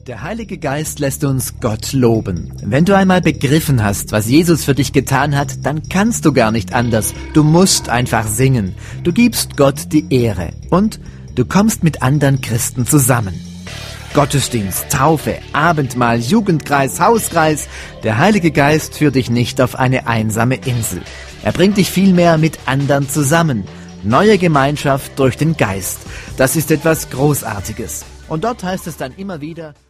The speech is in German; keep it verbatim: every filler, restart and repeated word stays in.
Der Heilige Geist lässt uns Gott loben. Wenn du einmal begriffen hast, was Jesus für dich getan hat, dann kannst du gar nicht anders. Du musst einfach singen. Du gibst Gott die Ehre und du kommst mit anderen Christen zusammen. Gottesdienst, Taufe, Abendmahl, Jugendkreis, Hauskreis. Der Heilige Geist führt dich nicht auf eine einsame Insel. Er bringt dich vielmehr mit anderen zusammen. Neue Gemeinschaft durch den Geist. Das ist etwas Großartiges. Und dort heißt es dann immer wieder: